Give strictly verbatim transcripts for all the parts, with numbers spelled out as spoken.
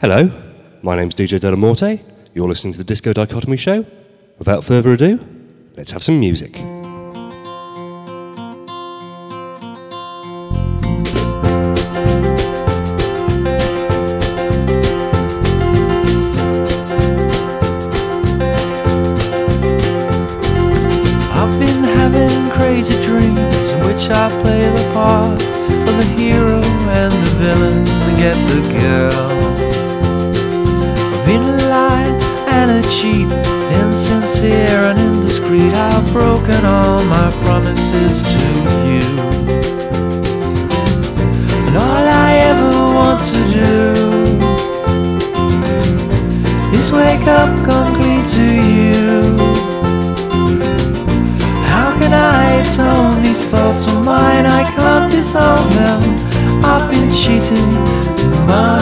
Hello, my name's D J Delamorte. You're listening to the Disco Dichotomy Show. Without further ado, let's have some music. I've been having crazy dreams in which I play the part of the hero and the villain and get the girl. I've been a lie and a cheat, insincere and indiscreet. I've broken all my promises to you, and all I ever want to do is wake up, come clean to you. How can I atone these thoughts of mine? I can't disown them. I've been cheating in my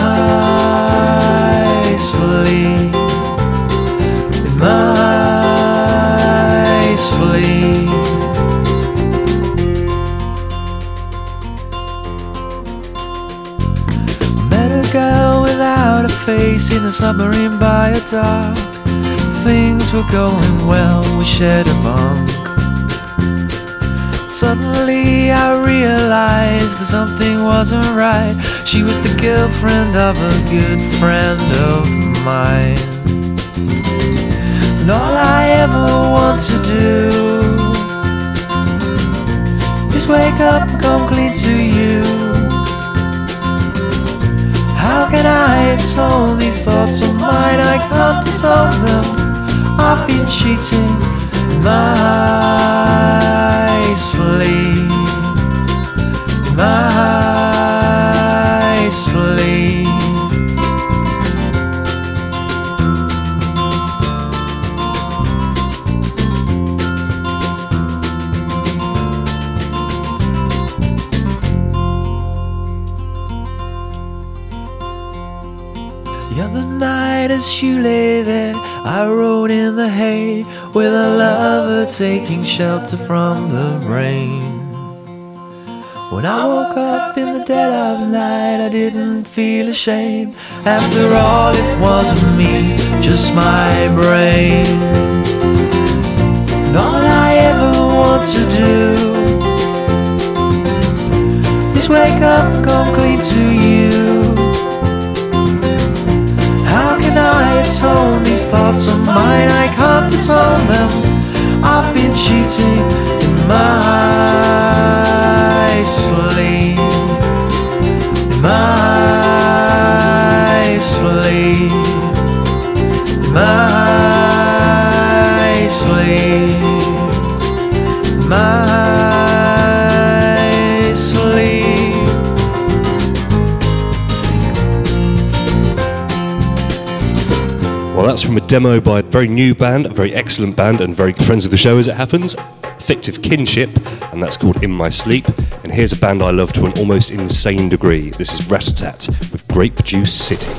sleep, in my sleep. Met a girl without a face in a submarine by a dock. Things were going well, we shared a bunk. Suddenly I realized that something wasn't right. She was the girlfriend of a good friend of mine, and all I ever want to do is wake up, come clean to you. How can I atone these thoughts of mine? I can't disown them. I've been cheating in my sleep, in my sleep. The other night as you lay there, I rode in the hay with a lover taking shelter from the rain. When I woke up in the dead of night, I didn't feel ashamed. After all, it wasn't me, just my brain. And all I ever want to do is wake up, come clean to you. How can I atone these thoughts of mine? I can't disown them. I've been cheating in my sleep, in my sleep, in my sleep, in my sleep. Well, that's from a demo by a very new band, a very excellent band, and very friends of the show as it happens, Fictive Kinship, and that's called In My Sleep. And here's a band I love to an almost insane degree. This is Rat-a-Tat with Grape Juice City.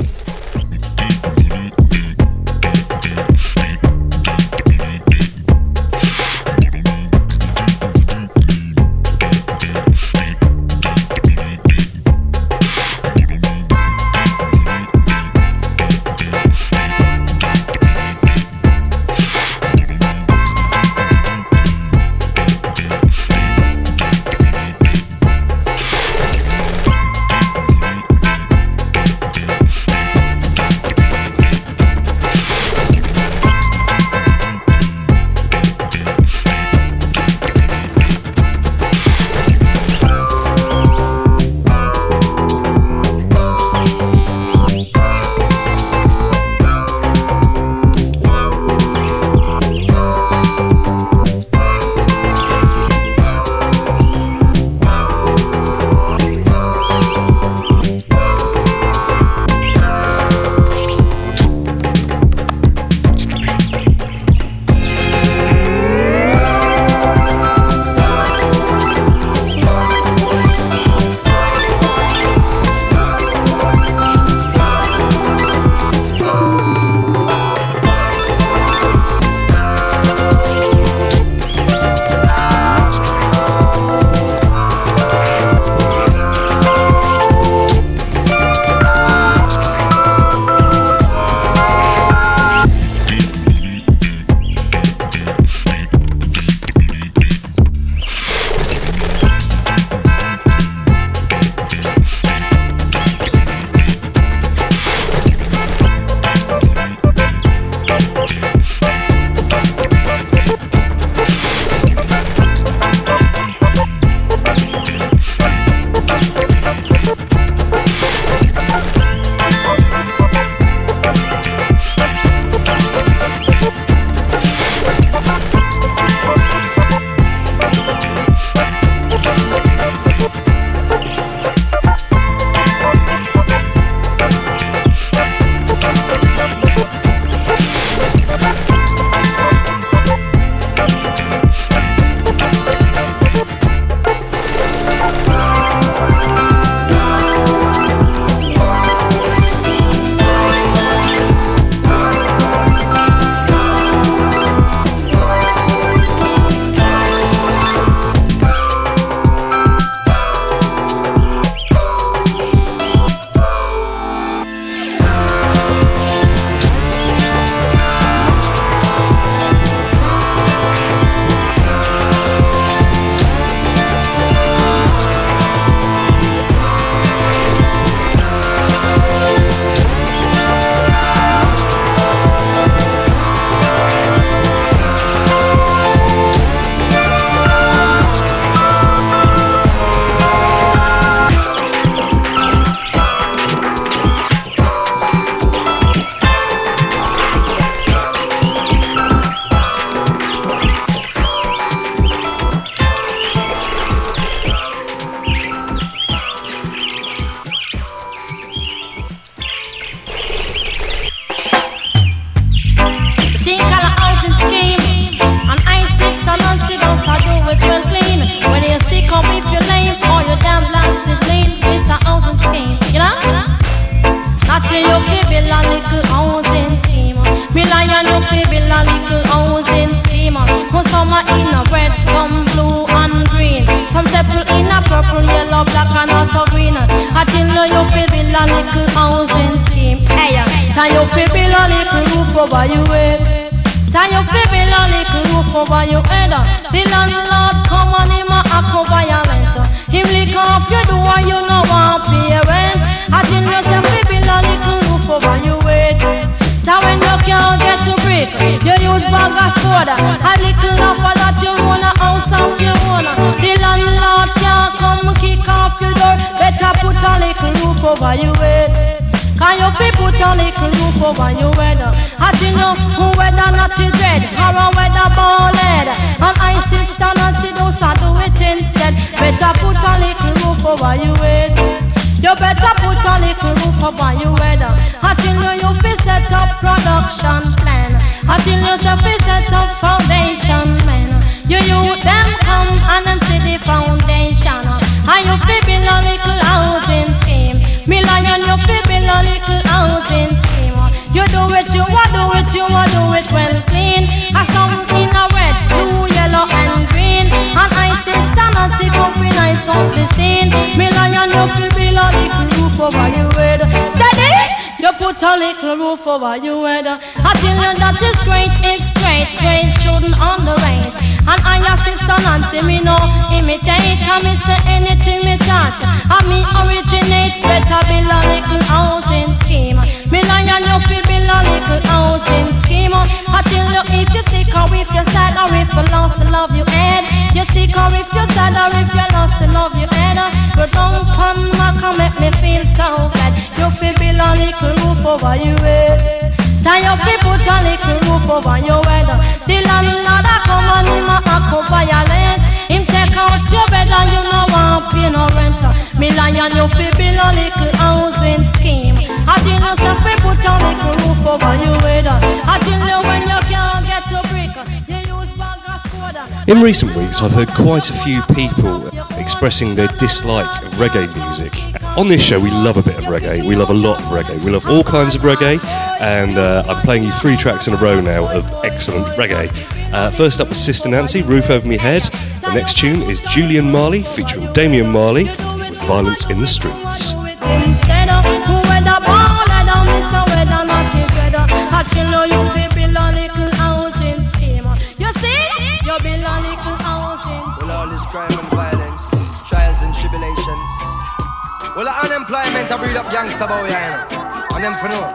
Until you feel build a little housing scheme. Me lion you feel build a little housing scheme. Some are in a red, some blue and green. Some people in a purple, yellow, black and also green. Until you feel build a little housing scheme. Hey, time you feel build a little roof over your head. Time you feel build a little roof over your head. The landlord come on him a go violent. Him lick off your door, you know want pay rent. Until you say feel build a little roof over your head. Time when you can't get to break, you use bag as soda. A little offer that you own a house of your own. The landlord can't come kick off your door. Better put a little roof over your head. Can you fi put a little roof over your head? I think you who weather not to dread, or a weather ball head. And I sister not to do so do it instead. Better put a little roof over your head. You better put a little roof over your head. I think you you fi set up production plan. I think you say fi set up foundation man. You you them come and them see the foundation. And you fi build a little housing scheme. Me lion you fi build a little housing scheme. You do it, you a do it, you a do it well clean. A some in a red, blue, yellow and green. And I say stand and see come fi nice on the scene. Me lion you fi build a little roof over your head. Steady, you put a little roof over your head. I tell you that is great, it's great, great shouldn't underrate. And I your sister Nancy me no imitate. Can me say anything me touch. And me originate, better build a little housing scheme. Me lion you fi build a little housing scheme. I tell you if you sick or if you sad or if you lost the love you had. You sick or if you sad or if you lost the love you had. You don't come back and make me feel so bad. You fi build a little roof over your head. Time you fi put a little roof over your head. The landlord a come and him a go violent. Him take out your bed and you no want pay no rent. Me lion you fi build a little housing scheme. I tell you say fi put a little roof over your head. I tell you when you can't get to brick, you use bags of squad. In recent weeks, I've heard quite a few people expressing their dislike of reggae music. On this show, we love a bit of reggae. We love a lot of reggae. We love all kinds of reggae, and uh, I'm playing you three tracks in a row now of excellent reggae. Uh, first up was Sister Nancy, Roof Over Me Head. The next tune is Julian Marley featuring Damian Marley with Violence in the Streets. Instead of whether ball or down this or whether not together, I tell you you fi build a little housing scheme. You see, you build a little housing scheme. Well, all this crime and violence, trials and tribulations. Well, the unemployment I breed up youngster boy, you know. And them for no.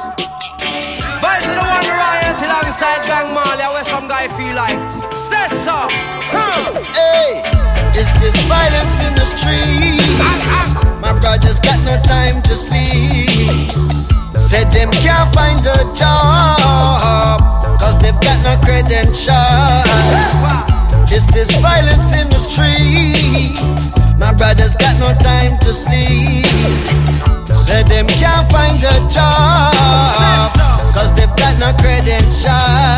Vice to the one riot alongside Gang Marley, where some guy feel like say so. Huh. Hey, is this violence in the streets? My brothers got no time to sleep. Said them can't find a job, cause they've got no credentials. Is this violence in the streets? My brothers got no time to sleep. Said them can't find a job, cause they've got no credentials.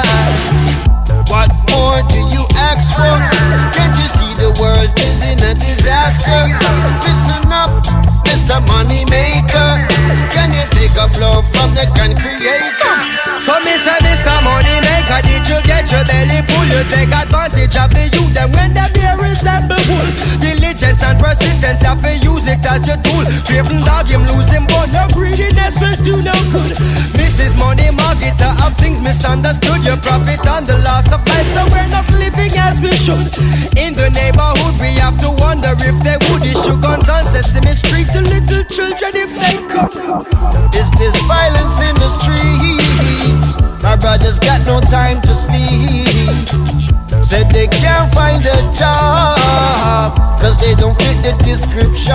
What more do you ask for? Can't you see the world is in a disaster? Listen up, Mister Moneymaker. Can you take a blow from the gun creator? So me say Mister Moneymaker, did you get your belly full? You take advantage of the youth, and when the beer resemble wool. Diligence and persistence, have to use it as your tool. Driven dog, him losing bone, no greediness will do no good. Missus Money Marketer of things misunderstood. Your profit on the loss of life, so we're not living as we should. In the neighborhood, we have to wonder if they would issue guns on Sesame Street to little children if they could. Is this violence in the streets? My brothers got no time to sleep. Said they can't find a job, cause they don't fit the description.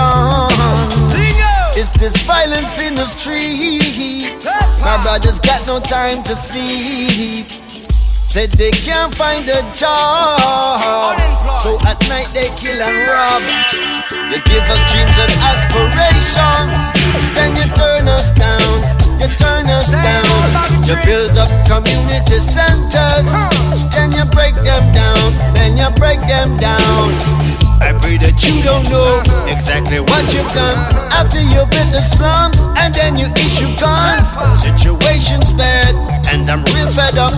Is this violence in the streets? My brothers got no time to sleep. Said they can't find a job, so at night they kill and rob. You give us dreams and aspirations, then you turn us down, you turn us down. You build up community centers, then you break them down, then you break them down. I pray that you don't know exactly what you've done after you've been the slums, and then you issue guns. Situation's bad, and I'm real fed up.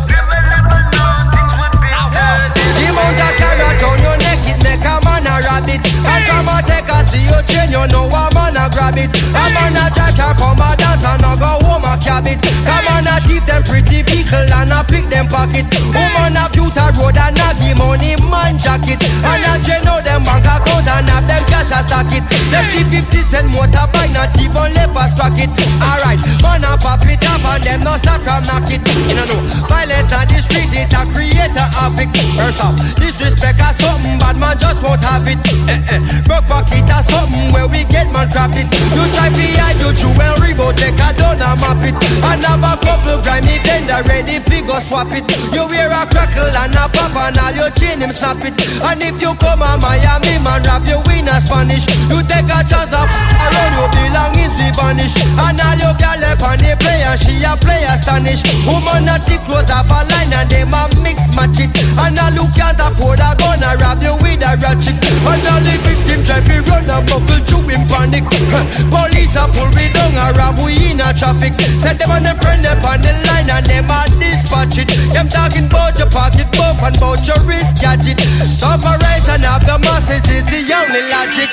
The amount of carrot on your neck, it make a man a rabbit. And come a take a see you chain, you know a man a grab it. A man a jack a come a dance and a go home a cab it. Come on a thief them pretty vehicle and a pick them pocket. Woman a beauty road and a give money man jacket. And a chain out them bank account and have them cash a stack it. Them fifty cent motorbike not even left a sprocket. Alright, man a pop it up and them no start from knock it. You know no, violence on the street it a create a havoc. First off, disrespect a something bad man just won't have it. Eh, eh. Broke pocket a something where we get man trap it. You try to hide your true well revo take a down and map it. And have a couple grimy vendor ready figure swap it. You wear a crackle and a pop and all your chain him snap it. And if you come a Miami man rap you win a Spanish. You take a chance of around you belong in the vanish. And all your girl up on the play and she a play astonish. Woman not the close off a line and them a mix match it. And all you can't afford a gun a rap you with a ratchet. And all the victim try to run and buckle to him panic. Police a pull me down a rap we in a traffic. Set them on the friend up on the line and them a dispatch it. Them talking about your pocket buff and about your wrist gadget. Separate and have the masses is the only logic.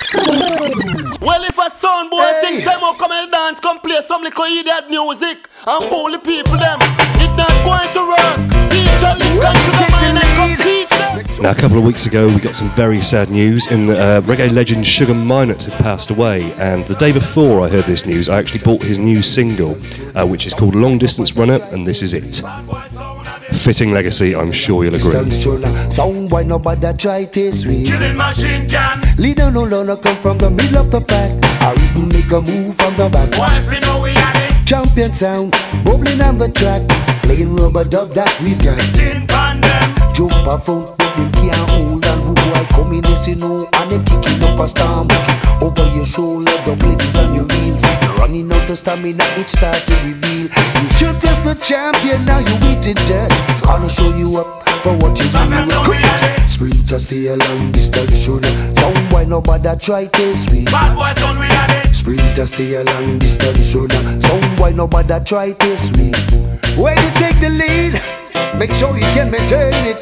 Well, if a sound boy hey. thinks them will come and dance, come play some little idiot music and fool the people them, it's not going to work. Teach a lick and sugar man and come teach them. Now, a couple of weeks ago, we got some very sad news. In uh, reggae legend Sugar Minott had passed away, and the day before I heard this news, I actually bought his new single, uh, which is called Long Distance Runner, and this is it. Fitting legacy, I'm sure you'll agree. Sound boy, nobody try this way. Killing machine can. Leader no longer come from the middle of the pack. I will make a move from the back. What if you know we had it? Champion sound, bubbling on the track. Playing rubber dub that we got. Tin pan them. Jump a front, but them can't hold on. Who I come in this, you know, and them kicking up a storm. Over your shoulder, the blades on your wheels. Running out the stamina, it starts to reveal. You should test the champion, now you eating dirt. Gonna show you up for what you do. Sprinter stay a long distance runner. Sound boy nobody try this way. Bad boys on we had it. Sprinter stay a long distance runner. Sound boy nobody try this way. When you take the lead, make sure you can maintain it.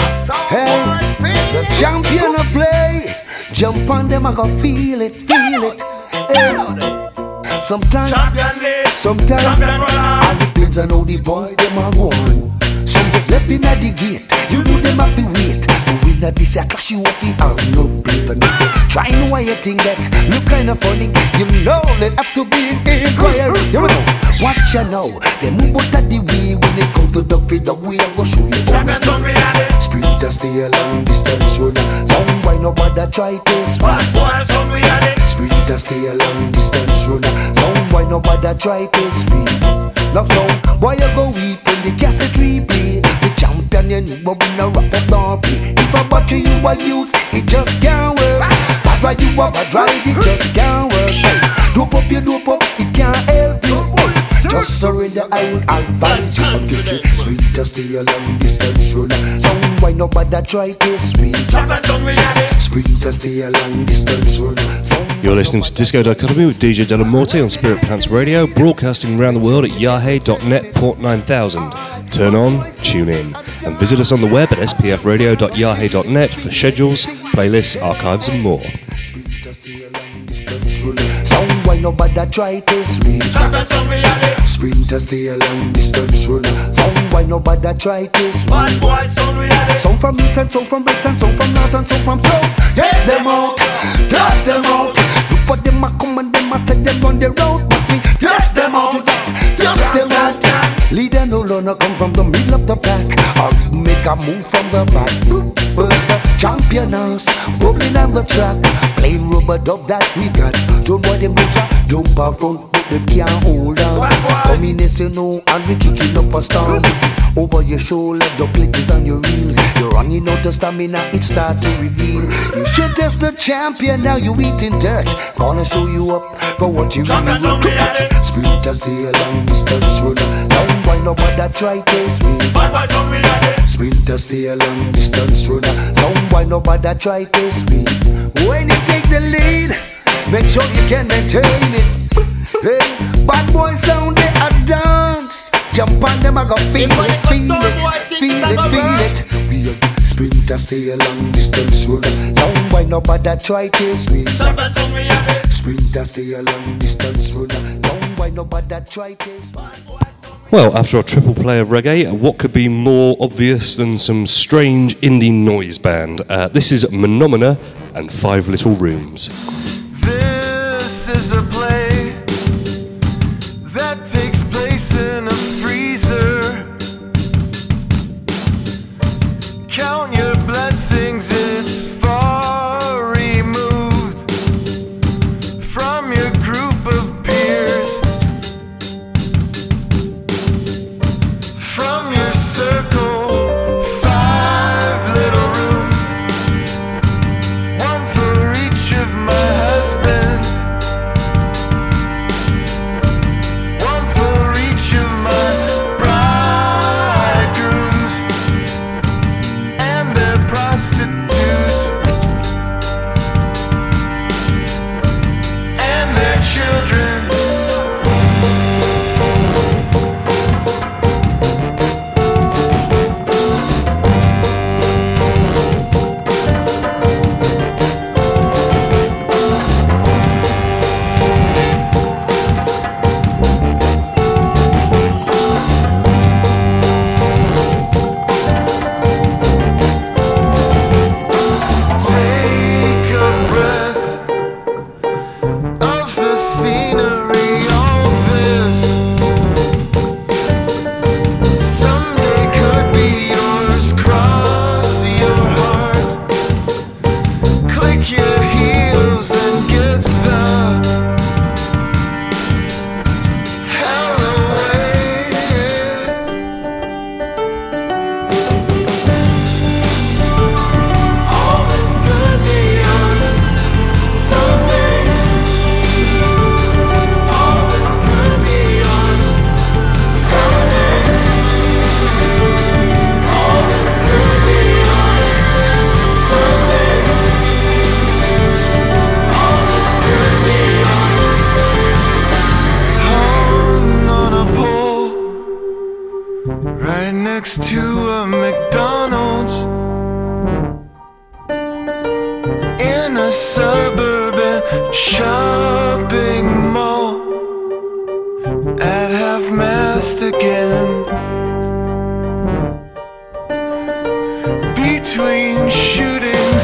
Hey, the champion of play. Jump on them, I gon' feel it, feel it. Hey. Sometimes, sometimes, all the planes I know the boy them are gone. Some get left in at the gate, you know them have to wait. The winner this a clash you off the arm, no paper, no. Try no way you think that look kinda funny. You know they have to be inquiry. You know, watch you now. They move out of the way when they come to the field. The way I go show you. Sprinter stay a long distance runner. Sound boy nobody try this one. Sprinter stay a long distance runner. Sound boy nobody try this speed. Now sound boy you go eat when the cassette replay. The champion you need but we no rap up no play. If I battery you a use, it just can't work. Bad ride you up, bad ride it just can't work. Dope up you dope up, it can't help you. Just surrender, I would advise you on get you. Sprinter stay a long distance runner. Sound boy nobody try this way. Sprinter stay a long distance runner. You're listening to Disco Dichotomy with D J Delamorte on Spirit Plants Radio, broadcasting around the world at yahoo dot net port nine thousand. Turn on, tune in, and visit us on the web at s p f radio dot yahoo dot net for schedules, playlists, archives and more. Sound boy nobody try this way. Sprinter stay a long distance runner. Sound boy nobody try this way. Sound from east and sound from west and sound from north and sound from south. Get them out, dust them out. Look what them a come and them a take them on the road. But we dust them out, just dust them out. Leader no longer come from the middle of the pack. Or make a move from the back. But the champion us, bubbling on the track. Playing rubber dub that we got. Don't boy them push a jump out front, but them can't hold on. Come in as you know, and we kicking up a storm. Over your shoulder, the plate is on your reels. You're running out of stamina, it starts to reveal. You should test the champion, now you eating dirt. Gonna show you up for what you really work. Sprinter stay a long distance runner. Sound boy nobody try this way. Sprinter stay a long distance runner. Sound boy nobody try this way. When you take the lead, make sure you can maintain it. Hey, bad boy sound they a dance. Jump on them, I go feel it, feel it, feel it, feel it. We are the sprinter, stay a long distance runner. Sound boy nobody try test me. Sprinter, stay a long distance runner. Sound boy nobody try test me. Well, after a triple play of reggae, what could be more obvious than some strange indie noise band? Uh, this is Menomina and Five Little Rooms. This is a play that takes place in a freezer. Count your blessings, it's far removed from your group of peers, from your circle. Five little rooms, one for each of my husbands, one for each of my bridegrooms and their prostitutes and their children. Take a breath of the scenery, all this someday could be yours. Cross your heart, click your heels and get the hell away. All this could be yours someday. All this could be yours someday. All this could be yours someday. All this could be yours. Hung on a pole right next to a McDonald's in a suburban shopping mall at half-mast again. Between shootings,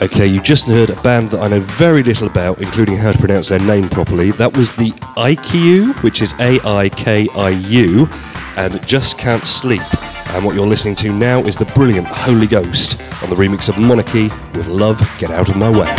Okay, you just heard a band that I know very little about, including how to pronounce their name properly. That was the Aikiu, which is A I K I U, and Just Can't Sleep. And what you're listening to now is the brilliant Holy Ghost on the remix of Monarchy with Love, Get Out of My Way.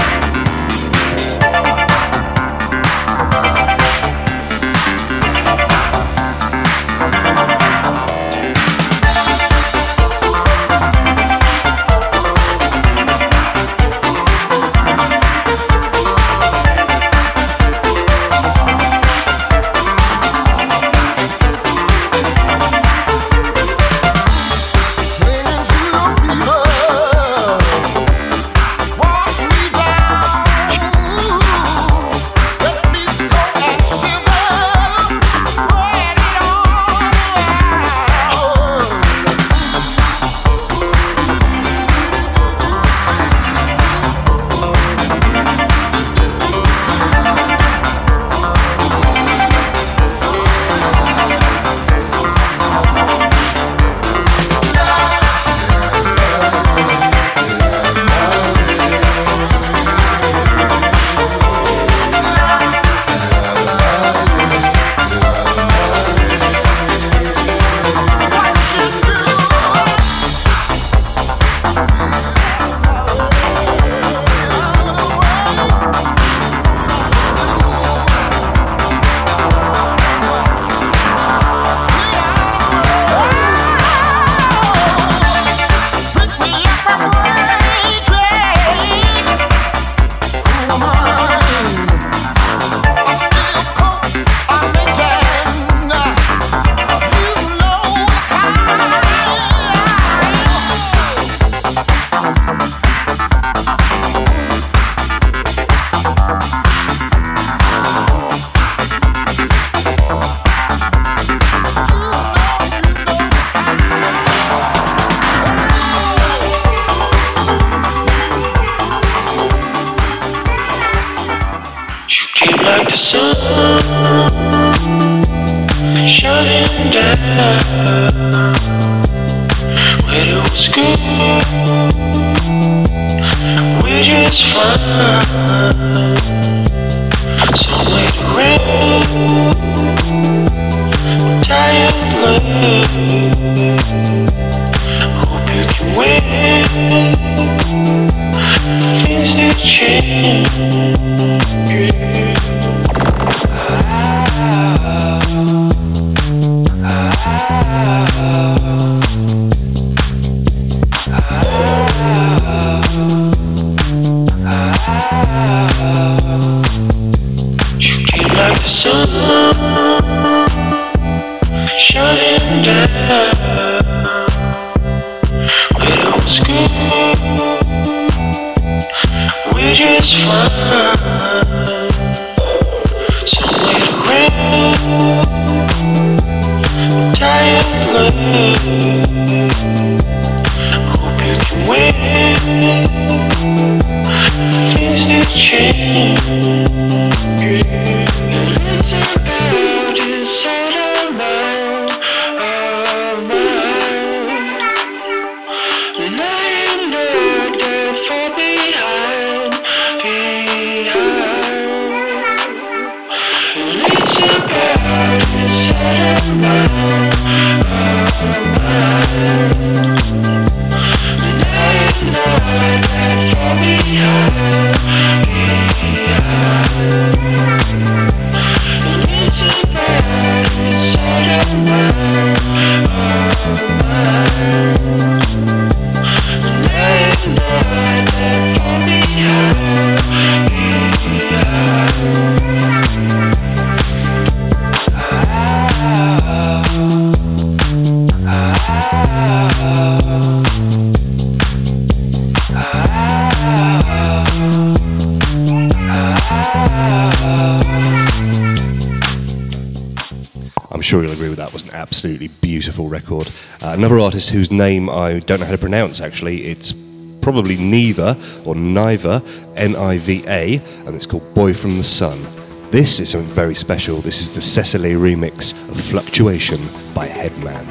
Sure you'll agree with that. Was an absolutely beautiful record. Uh, another artist whose name I don't know how to pronounce, actually. It's probably Niva or Niva, N I V A, and it's called Boy from the Sun. This is something very special. This is the Cecily remix of Fluctuation by Headman.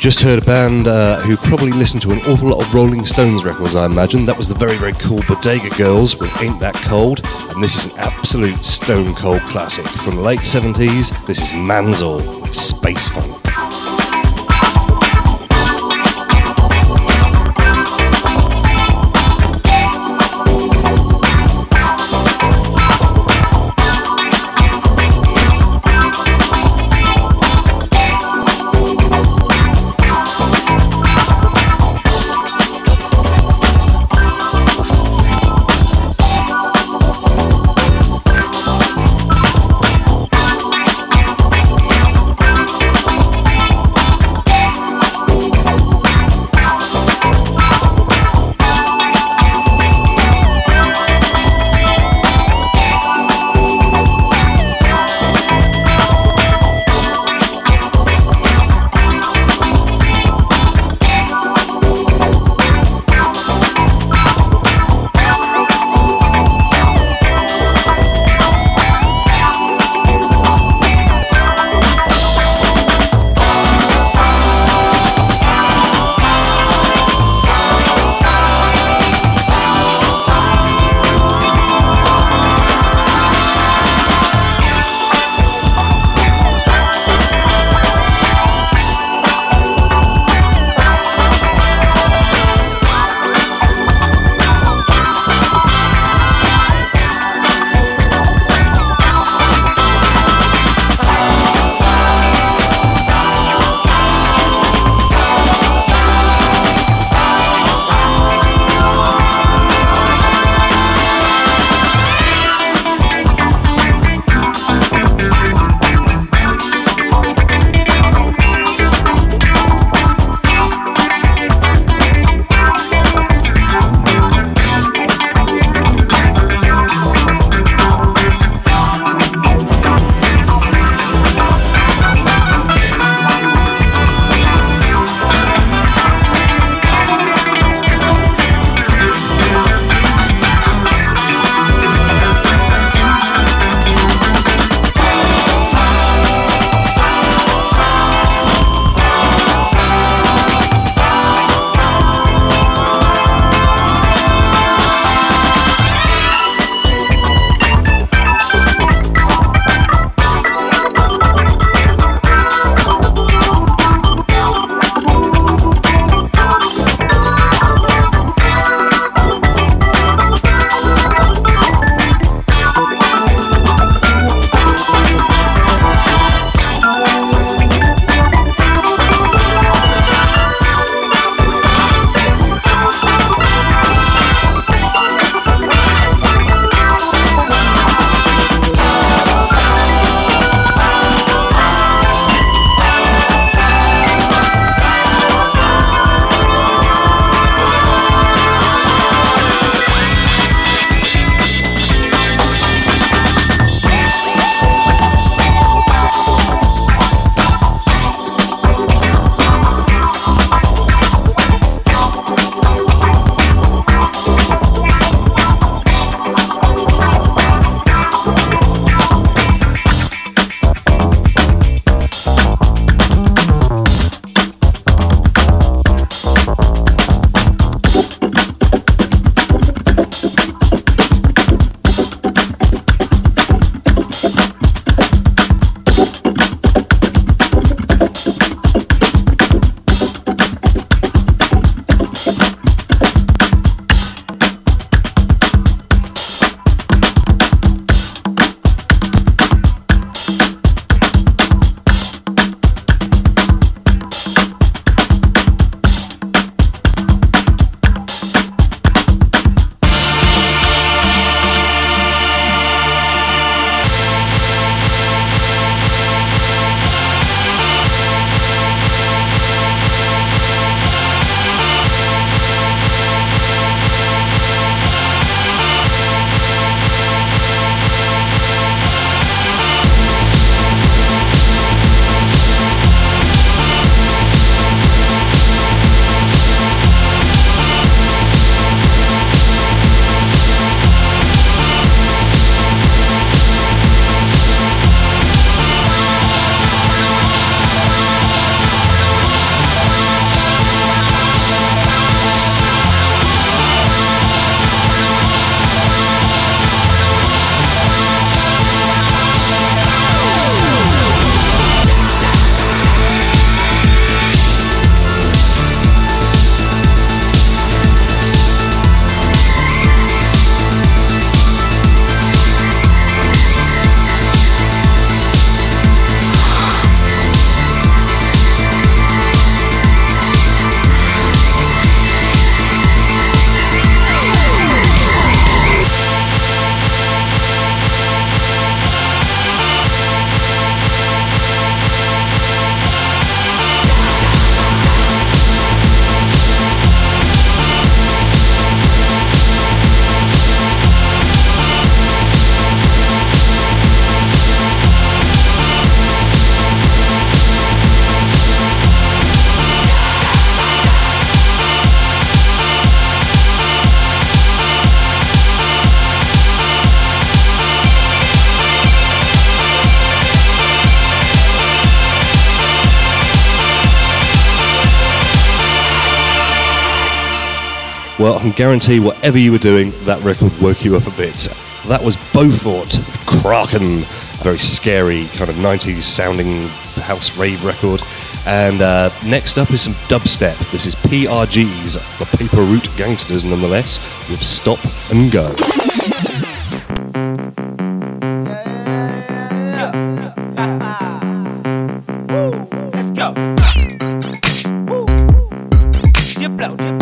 just heard a band uh, who probably listened to an awful lot of Rolling Stones records, I imagine. That was the very, very cool Bodega Girls with Ain't That Cold. And this is an absolute stone cold classic from the late seventies. This is Manzel with Space Funk. Well, I can guarantee whatever you were doing, that record woke you up a bit. That was Beaufort, Kraken, a very scary kind of nineties sounding house rave record. And uh, next up is some dubstep. This is P R G's, the Paper Route Gangsters nonetheless, with Stop and Go. Let's go. Dip blow, dip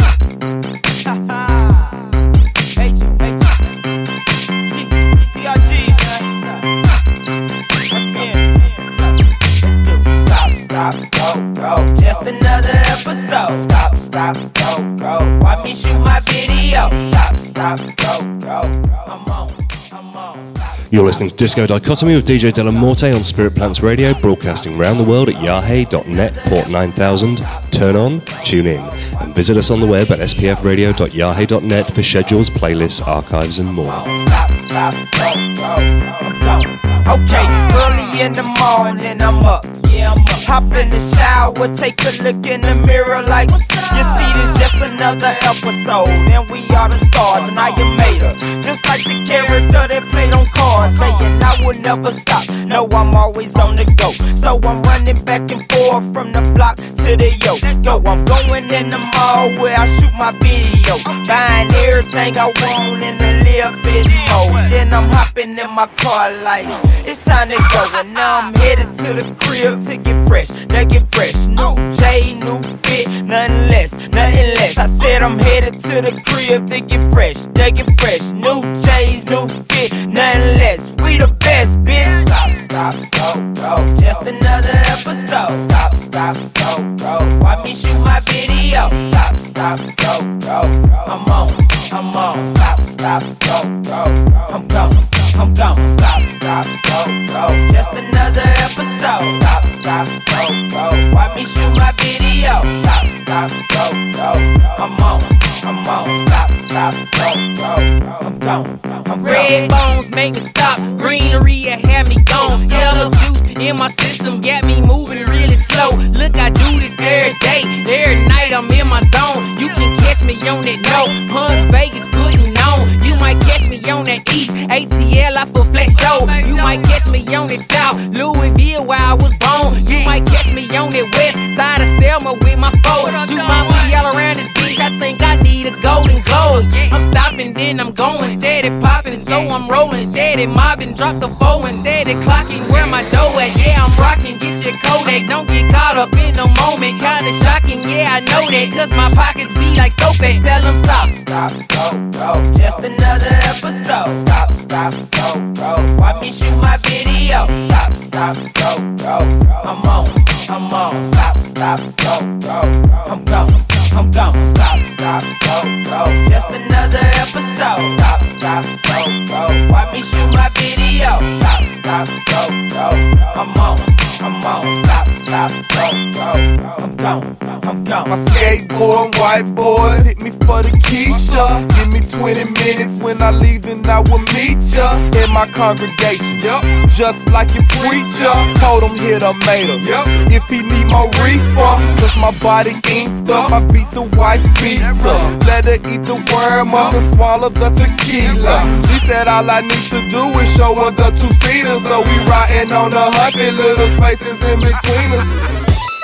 just another episode. Stop, stop, go, go. Why me shoot my video? Stop, stop, go, go. I'm on, I'm on. Stop. You're listening to Disco Dichotomy with D J Della Morte on Spirit Plants Radio, broadcasting around the world at yahoo dot net, port nine thousand. Turn on, tune in, and visit us on the web at s p f radio dot yahoo dot net for schedules, playlists, archives, and more. Stop, stop, go, go. I'm going. Okay, early in the morning, I'm up. Yeah, I'm up. Hop in the shower, take a look in the mirror like, you see this just another episode, and we are the stars, and I am made her. Just like the character that played on cards, saying I will never stop. No, I'm always on the go. So I'm running back and forth from the block to the yo. Yo, I'm going in the mall where I shoot my video, buying everything I want in a little bit more. Then I'm hopping in my car like, it's time to go, and now I'm headed to the crib to get fresh, to get fresh. New J, new fit, nothing less, nothing less. I said I'm headed to the crib to get fresh, to get fresh. New J's, new fit, nothing less. We the best, bitch. Stop, stop, go, go. Just another episode. Stop, stop, go, go. Why me shoot my video? Stop, stop, go, go. I'm on, I'm on. Stop, stop, go, go. I'm gone. I'm gone. Stop, stop, go, go. Just another episode. Stop, stop, go, go. Why me shoot my video? Stop, stop, go, go. I'm on, I'm on. Stop, stop, go, go. I'm gone. I'm Red bones make me stop. Greenery had me gone. Yellow juice in my system got me moving really slow. Look, I do this every day, every night. I'm in my zone. You can catch me on that no. Hunts Vegas putting on. You might catch me on that east. A T L I for flex show. You might catch me on that south. Louisville where I was born. You might catch me on that west side of Selma with my foes. Shoot my booty all around this beach. I think I need a golden globe. I'm stopping, then I'm going steady popping, so I'm rolling steady mobbing. Drop the four and steady clocking where my dough at. Yeah, I'm rocking. Get your Kodak. Don't get caught up in the moment. Kinda shocking. Yeah, I know that, cause my pockets be like soap. Tell them stop. Stop, go, go. Just another episode. Stop, stop, go, go. Why me shoot my video? Stop, stop, go, go. I'm on, I'm on. Stop, stop, go, go. I'm gone, I'm gone. Stop, stop, go, go. Just another episode. Stop, stop, go, go. Why me shoot my video? Stop, stop, go, go. I'm on, I'm on. Stop, stop, go, go. I'm gone, I'm gone. My skateboard, white boys hit me for the Keisha. Give me twenty minutes when I leave, then I will meet ya in my congregation. Yep, just like your preacher. Told him hit a made him. Yep, if he need more reefer, cause my body inked up. I beat the white pizza. Let her eat the worm up and swallow the tequila. She said all I need to do is show her the two-seaters. So we riding on the hundred little spaces in between us.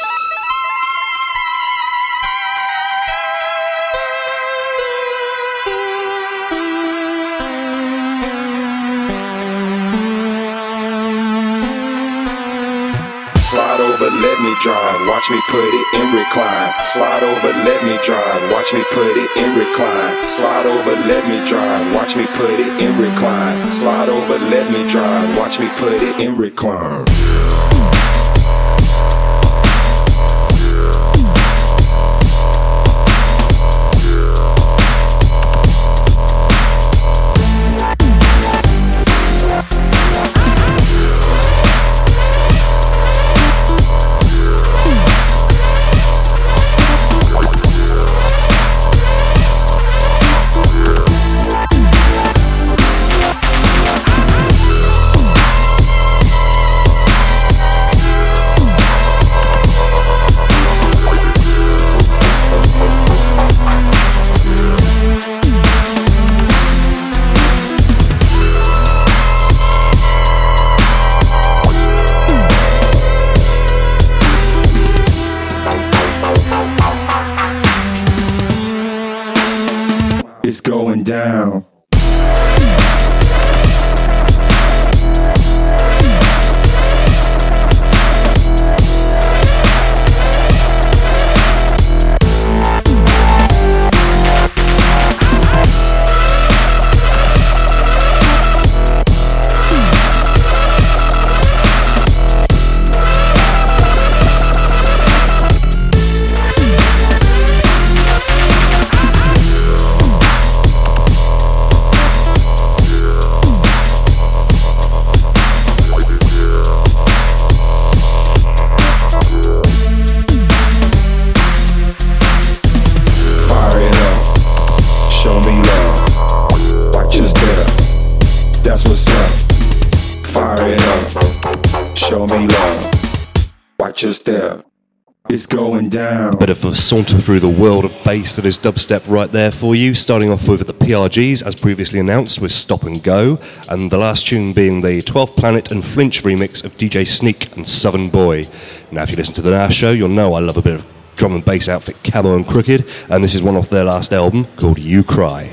Let me drive, watch me put it in recline. Slide over, let me drive, watch me put it in recline. Slide over, let me drive, watch me put it in recline. Slide over, let me drive, watch me put it in recline. down. That's what's up. Fire it up. Show me love. Watch your step. It's going down. A bit of a saunter through the world of bass that is dubstep right there for you. Starting off with the P R Gs, as previously announced, with Stop and Go. And the last tune being the twelfth Planet and Flinch remix of D J Sneak and Southern Boy. Now, if you listen to the last show, you'll know I love a bit of drum and bass outfit Camo and Crooked. And this is one off their last album called You Cry.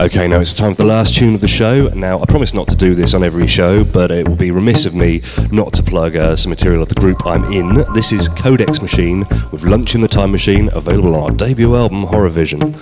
Okay, now it's time for the last tune of the show. Now, I promise not to do this on every show, but it will be remiss of me not to plug uh, some material of the group I'm in. This is Codex Machine with Lunch in the Time Machine, available on our debut album, Horror Vision.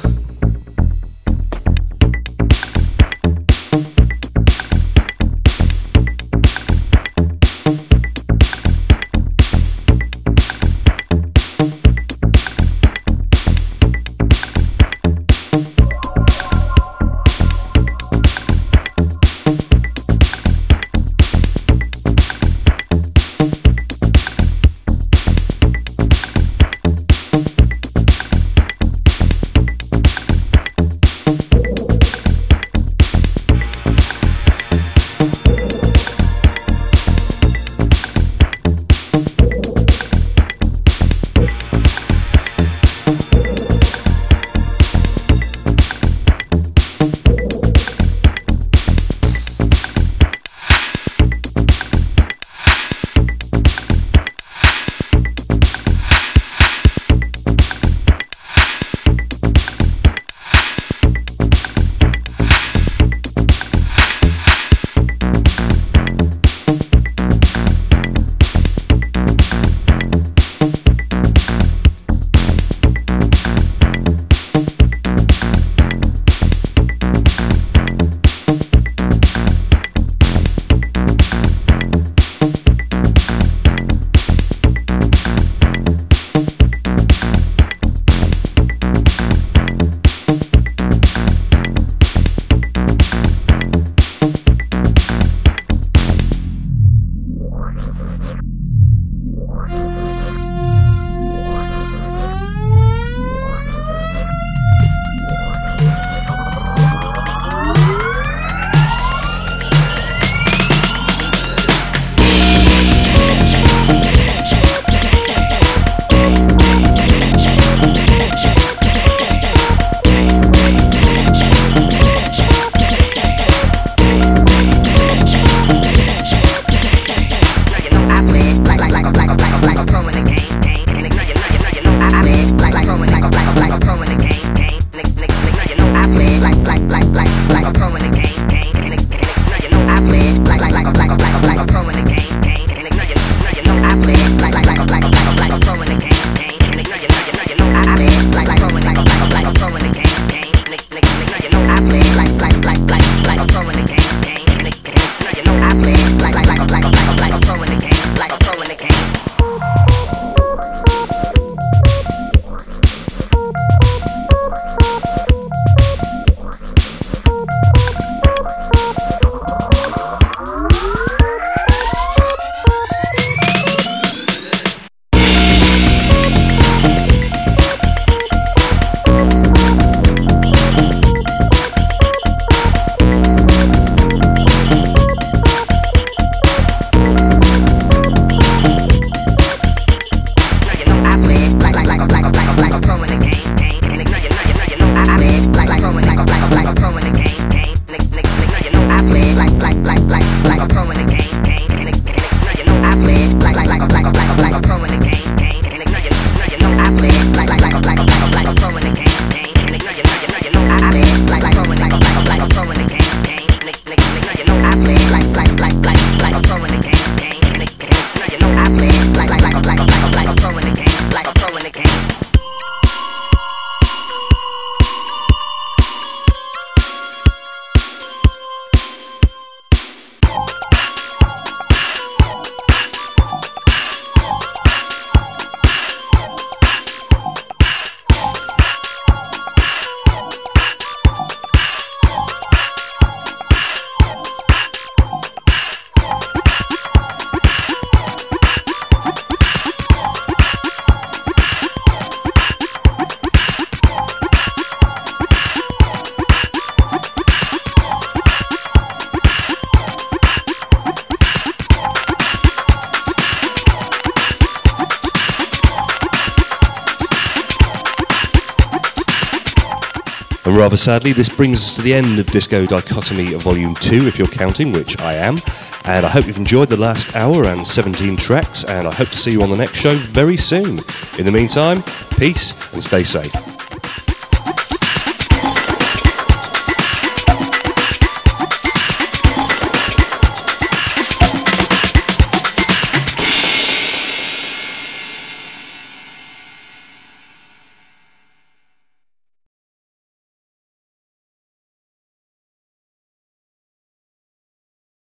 And rather sadly, this brings us to the end of Disco Dichotomy Volume two, if you're counting, which I am. And I hope you've enjoyed the last hour and seventeen tracks, and I hope to see you on the next show very soon. In the meantime, peace and stay safe.